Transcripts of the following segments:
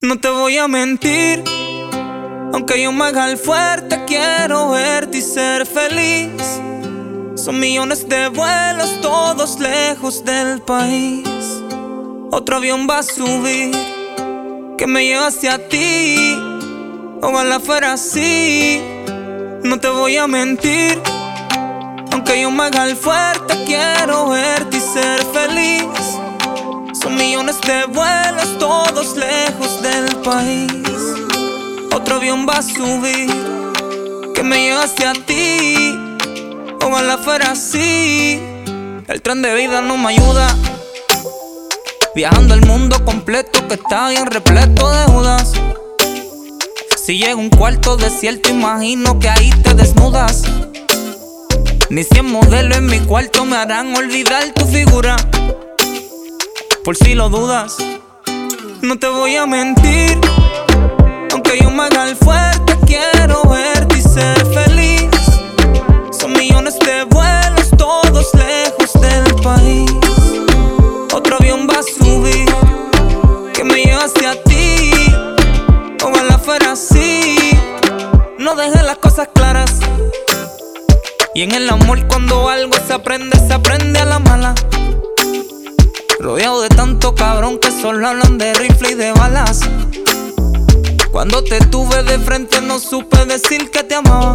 No te voy a mentir, aunque yo me haga el fuerte, quiero verte y ser feliz. Son millones de vuelos, todos lejos del país. Otro avión va a subir, que me lleva hacia ti. Ojalá fuera así. No te voy a mentir, aunque yo me haga el fuerte, quiero verte y ser feliz. Son millones de vuelos, todos lejos del país. Otro avión va a subir, que me lleva hacia ti. Ojalá fuera así. El tren de vida no me ayuda, viajando el mundo completo que está bien repleto de dudas. Si llega un cuarto desierto, imagino que ahí te desnudas. Ni 100 modelos en mi cuarto me harán olvidar tu figura. Por si lo dudas, no te voy a mentir, aunque yo me haga el fuerte, quiero verte y ser feliz. Son millones de vuelos, todos lejos del país. Otro avión va a subir, que me lleva hacia ti. Ojalá fuera así. No dejes las cosas claras. Y en el amor, cuando algo se aprende a la mala. Rodeado de tanto cabrón que solo hablan de rifle y de balas. Cuando te tuve de frente no supe decir que te amaba.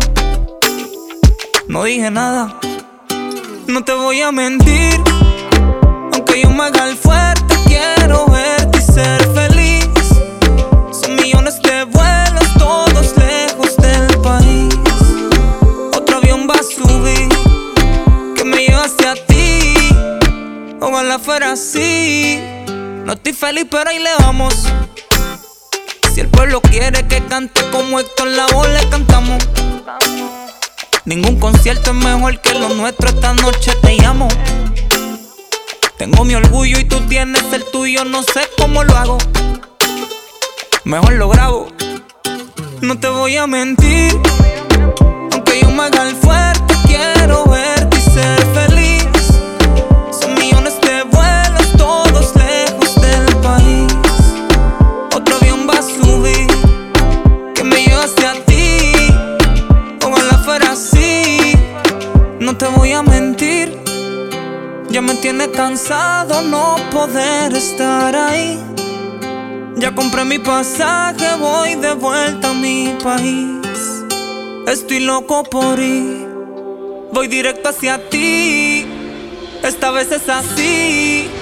No dije nada, no te voy a mentir, aunque yo me haga el fuerte, quiero verte y ser feliz. Son millones de vuelos, todos lejos del país. Otro avión va a subir, que me lleva hacia ti. Ojalá fuera así. No estoy feliz, pero ahí le vamos. Si el pueblo quiere que cante como Héctor Lavoe, le cantamos. Ningún concierto es mejor que lo nuestro, esta noche te llamo. Tengo mi orgullo y tú tienes el tuyo, no sé cómo lo hago. Mejor lo grabo. No te voy a mentir, aunque yo me haga el fuerte, quiero verte y ser feliz. Son millones de vuelos, todos lejos del país. Otro avión va a subir, que me lleva hacia ti. Ojalá fuera así. No te voy a mentir, ya me tiene cansado no poder estar ahí. Ya compré mi pasaje, voy de vuelta a mi país. Estoy loco por ir, voy directo hacia ti. Esta vez es así.